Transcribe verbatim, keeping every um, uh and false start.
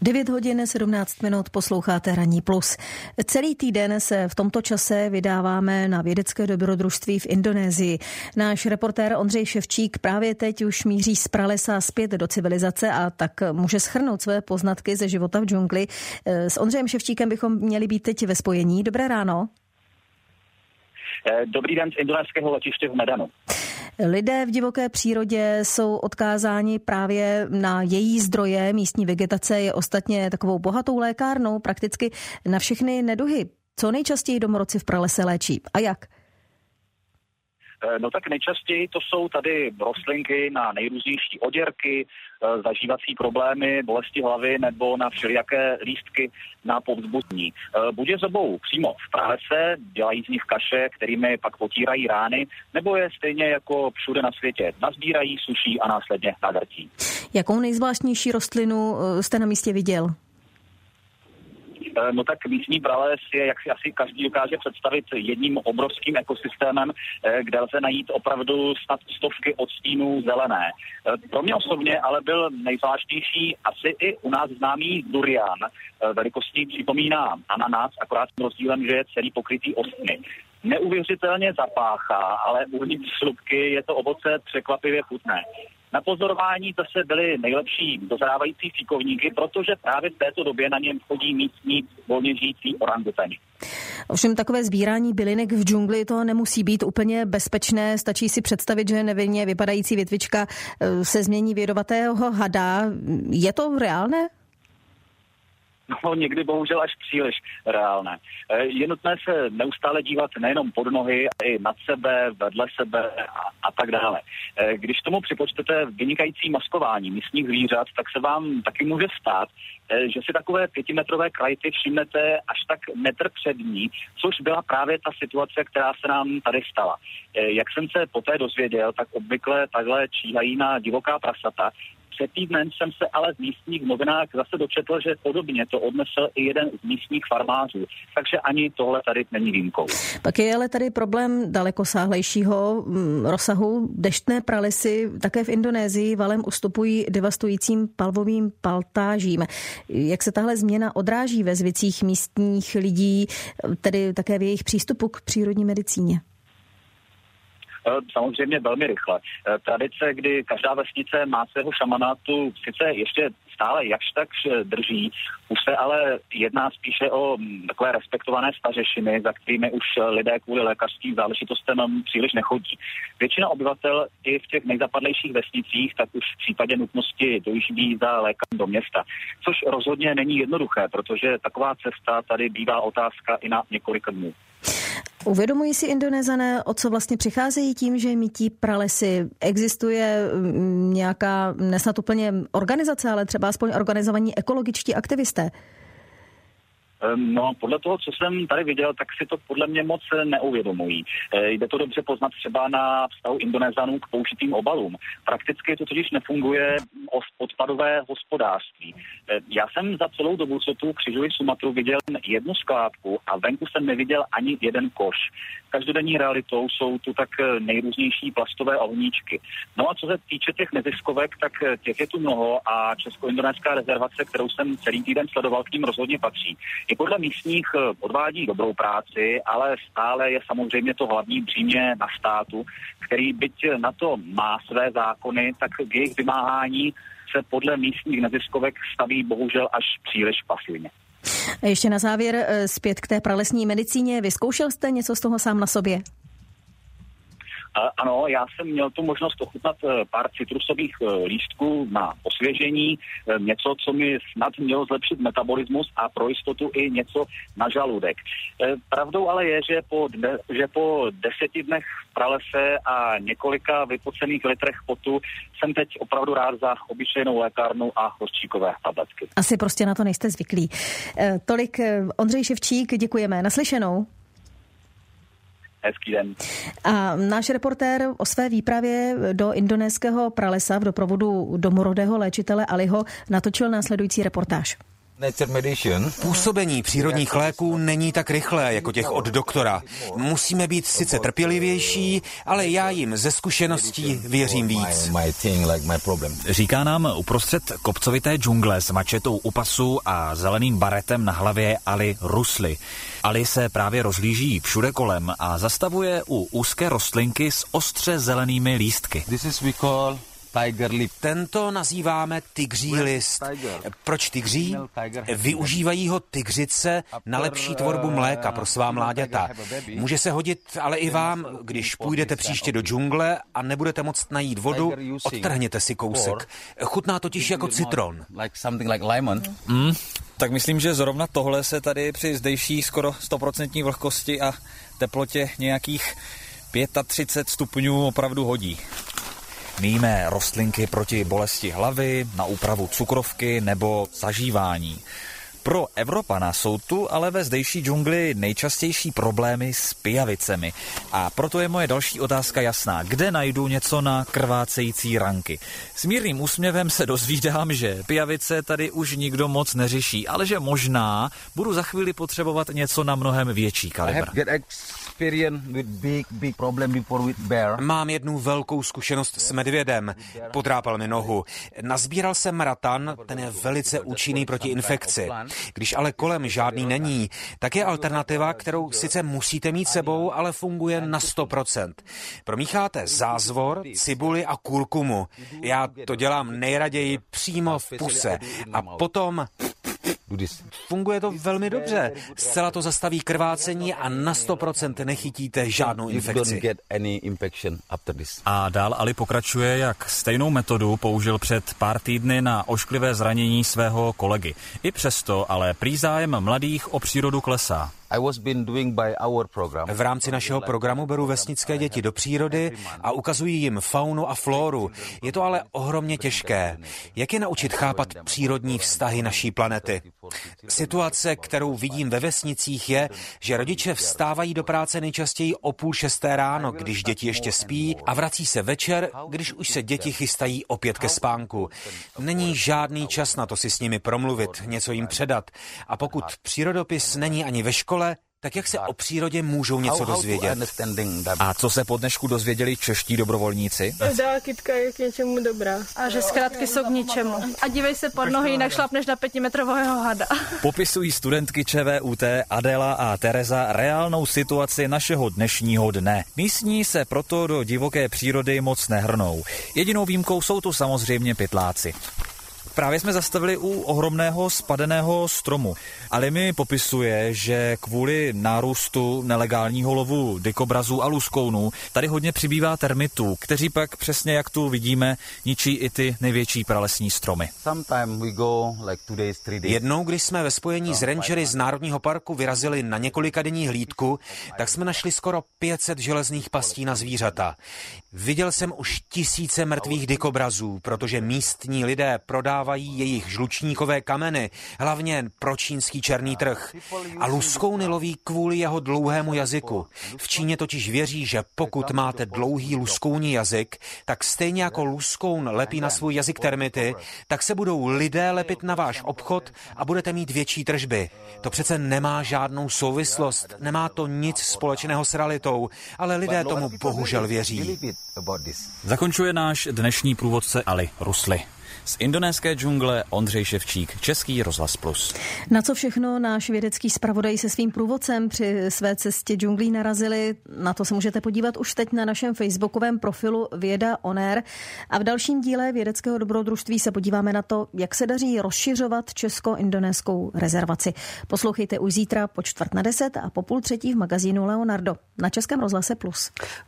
devět hodin sedmnáct minut, posloucháte Ranní plus. Celý týden se v tomto čase vydáváme na vědecké dobrodružství v Indonésii. Náš reportér Ondřej Ševčík právě teď už míří z pralesa zpět do civilizace a tak může shrnout své poznatky ze života v džungli. S Ondřejem Ševčíkem bychom měli být teď ve spojení. Dobré ráno. Dobrý den z indonéského letiště v Medanu. Lidé v divoké přírodě jsou odkázáni právě na její zdroje. Místní vegetace je ostatně takovou bohatou lékárnou prakticky na všechny neduhy. Co nejčastěji domorodci v pralese léčí a jak? No tak nejčastěji to jsou tady rostlinky na nejrůznější oděrky, zažívací problémy, bolesti hlavy nebo na všelijaké lístky na povzbuzení. Buď je zobou přímo v pralese, dělají z nich kaše, kterými pak potírají rány, nebo je stejně jako všude na světě nazbírají, suší a následně nadrtí. Jakou nejzvláštnější rostlinu jste na místě viděl? No tak místní prales je, jak si asi každý dokáže představit, jedním obrovským ekosystémem, kde lze najít opravdu snad stovky odstínů zelené. Pro mě osobně ale byl nejzvláštnější asi i u nás známý durian. Velikostí připomíná ananás, akorát s rozdílem, že je celý pokrytý ostny. Neuvěřitelně zapáchá, ale uvnitř slupky je to ovoce překvapivě chutné. Na pozorování zase byly nejlepší dozrávající fíkovníky, protože právě v této době na něm chodí místní volně žijící orangutani. Ovšem takové sbírání bylinek v džungli to nemusí být úplně bezpečné. Stačí si představit, že nevinně vypadající větvička se změní v jedovatého hada. Je to reálné? No, někdy bohužel až příliš reálné. Je nutné se neustále dívat nejenom pod nohy, ale i nad sebe, vedle sebe a, a tak dále. Když tomu připočtete vynikající maskování místních zvířat, tak se vám taky může stát, že si takové pětimetrové krajty všimnete až tak metr před ní, což byla právě ta situace, která se nám tady stala. Jak jsem se poté dozvěděl, tak obvykle takhle číhají na divoká prasata. Před týdnem jsem se ale v místních novinách zase dočetl, že podobně to odnesl i jeden z místních farmářů. Takže ani tohle tady není výjimkou. Pak je ale tady problém dalekosáhlejšího rozsahu. Deštné pralesy také v Indonésii valem ustupují devastujícím palvovým plantážím. Jak se tahle změna odráží ve zvicích místních lidí, tedy také v jejich přístupu k přírodní medicíně? Samozřejmě velmi rychle. Tradice, kdy každá vesnice má svého šamana, tu sice ještě stále jakž takž drží, už se ale jedná spíše o takové respektované stařešiny, za kterými už lidé kvůli lékařským záležitostem příliš nechodí. Většina obyvatel i v těch nejzapadlejších vesnicích tak už v případě nutnosti dojíždí za lékařem do města, což rozhodně není jednoduché, protože taková cesta tady bývá otázka i na několik dnů. Uvědomují si Indonézané, o co vlastně přicházejí tím, že mítí pralesy? Existuje nějaká, nesnad úplně organizace, ale třeba aspoň organizovaní ekologičtí aktivisté? No, podle toho, co jsem tady viděl, tak si to podle mě moc neuvědomují. Jde to dobře poznat třeba na vztahu Indonézanů k použitým obalům. Prakticky to totiž nefunguje odpadové hospodářství. Já jsem za celou dobu, co tu křižuji Sumatru, viděl jednu skládku a venku jsem neviděl ani jeden koš. Každodenní realitou jsou tu tak nejrůznější plastové ohníčky. No a co se týče těch neziskovek, tak těch je tu mnoho a Česko-indonéská rezervace, kterou jsem celý týden sledoval, k ním rozhodně patří. I podle místních odvádí dobrou práci, ale stále je samozřejmě to hlavní břímě na státu, který byť na to má své zákony, tak k jejich vymáhání se podle místních neziskovek staví bohužel až příliš pasivně. A ještě na závěr zpět k té pralesní medicíně. Vyzkoušel jste něco z toho sám na sobě? Ano, já jsem měl tu možnost ochutnat pár citrusových lístků na osvěžení, něco, co mi snad mělo zlepšit metabolismus a pro jistotu i něco na žaludek. Pravdou ale je, že po, de, že po deseti dnech v pralese a několika vypocených litrech potu jsem teď opravdu rád za obyčejnou lékárnu a hořčíkové tabletky. Asi prostě na to nejste zvyklí. Tolik Ondřej Ševčík, děkujeme. Naslyšenou. Hezký den. A náš reportér o své výpravě do indonéského pralesa v doprovodu domorodého léčitele Aliho natočil následující reportáž. Působení přírodních léků není tak rychlé jako těch od doktora. Musíme být sice trpělivější, ale já jim ze zkušeností věřím víc. Říká nám uprostřed kopcovité džungle s mačetou u pasu a zeleným baretem na hlavě Ali Rusli. Ali se právě rozhlíží všude kolem a zastavuje u úzké rostlinky s ostře zelenými lístky. Tento nazýváme tygří list. Proč tygří? Využívají ho tygřice na lepší tvorbu mléka pro svá mláďata. Může se hodit ale i vám, když půjdete příště do džungle a nebudete moct najít vodu, odtrhněte si kousek. Chutná totiž jako citron. Mm, tak myslím, že zrovna tohle se tady při zdejší skoro stoprocentní vlhkosti a teplotě nějakých třicet pět stupňů opravdu hodí. Míme rostlinky proti bolesti hlavy, na úpravu cukrovky nebo zažívání. Pro Evropana jsou tu ale ve zdejší džungli nejčastější problémy s pijavicemi. A proto je moje další otázka jasná. Kde najdu něco na krvácející ranky? S mírným úsměvem se dozvídám, že pijavice tady už nikdo moc neřeší, ale že možná budu za chvíli potřebovat něco na mnohem větší kalibr. Mám jednu velkou zkušenost s medvědem. Potrápal mi nohu. Nazbíral jsem ratan, ten je velice účinný proti infekci. Když ale kolem žádný není, tak je alternativa, kterou sice musíte mít sebou, ale funguje na sto procent. Promícháte zázvor, cibuli a kurkumu. Já to dělám nejraději přímo v puse. A potom... Funguje to velmi dobře. Zcela to zastaví krvácení a na sto procent nechytíte žádnou infekci. A dál Ali pokračuje, jak stejnou metodu použil před pár týdny na ošklivé zranění svého kolegy. I přesto ale prý zájem mladých o přírodu klesá. V rámci našeho programu beru vesnické děti do přírody a ukazuji jim faunu a flóru. Je to ale ohromně těžké. Jak je naučit chápat přírodní vztahy naší planety? Situace, kterou vidím ve vesnicích, je, že rodiče vstávají do práce nejčastěji o půl šesté ráno, když děti ještě spí, a vrací se večer, když už se děti chystají opět ke spánku. Není žádný čas na to si s nimi promluvit, něco jim předat. A pokud přírodopis není ani ve škole, tak jak se o přírodě můžou něco dozvědět? A co se po dnešku dozvěděli čeští dobrovolníci? Každá kytka je k něčemu dobrá. A že zkrátky jsou k ničemu. A dívej se pod nohy, jinak šlapneš na pětimetrového hada. Popisují studentky ČVUT Adela a Tereza reálnou situaci našeho dnešního dne. Místní se proto do divoké přírody moc nehrnou. Jedinou výjimkou jsou tu samozřejmě pytláci. Právě jsme zastavili u ohromného spadeného stromu. Ale mi popisuje, že kvůli nárůstu nelegálního lovu dykobrazů a luskounů tady hodně přibývá termitů, kteří pak přesně jak tu vidíme, ničí i ty největší pralesní stromy. Jednou, když jsme ve spojení s rangery z Národního parku vyrazili na několikadenní hlídku, tak jsme našli skoro pět set železných pastí na zvířata. Viděl jsem už tisíce mrtvých dykobrazů, protože místní lidé prodávají jejich žlučníkové kameny, hlavně pro čínský černý trh. A luskouny loví kvůli jeho dlouhému jazyku. V Číně totiž věří, že pokud máte dlouhý luskouní jazyk, tak stejně jako luskoun lepí na svůj jazyk termity, tak se budou lidé lepit na váš obchod a budete mít větší tržby. To přece nemá žádnou souvislost, nemá to nic společného s realitou, ale lidé tomu bohužel věří. Zakončuje náš dnešní průvodce Ali Rusli. Z indonéské džungle Ondřej Ševčík, Český rozhlas plus. Na co všechno náš vědecký zpravodaj se svým průvodcem při své cestě džunglí narazili, na to se můžete podívat už teď na našem facebookovém profilu Věda on air. A v dalším díle vědeckého dobrodružství se podíváme na to, jak se daří rozšiřovat česko-indonéskou rezervaci. Poslouchejte už zítra po čtvrt na deset a po půl třetí v magazínu Leonardo na Českém rozhlase plus.